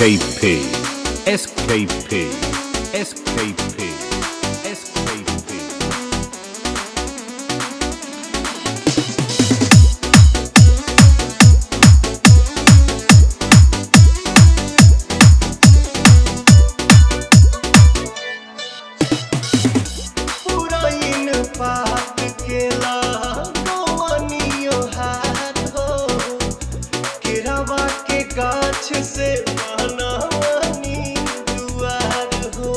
SKP, SKP, SKP, SKP. पात केला कवनियो हाथ हो केरावा के गाछ से बनवनी दुआर हो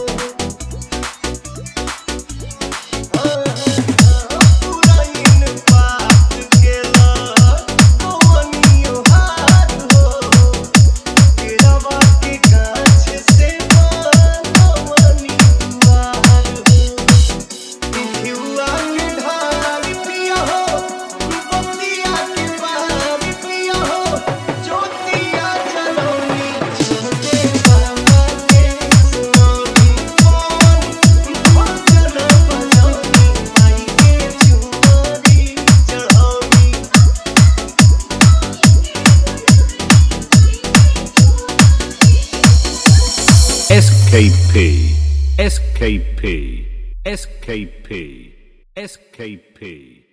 पुराइन पात केला कवनियो हाथ हो केरावा के गाछ से बनवनी दुआर हो हिउआ के ढाल पिया हो बतिया के पार पिया हो ज्योतिया जलौनी छोटे बाबा के सुनौनी कौन भजन बजौनी माई के चुनरी Chaduni SKP, SKP, SKP, SKP.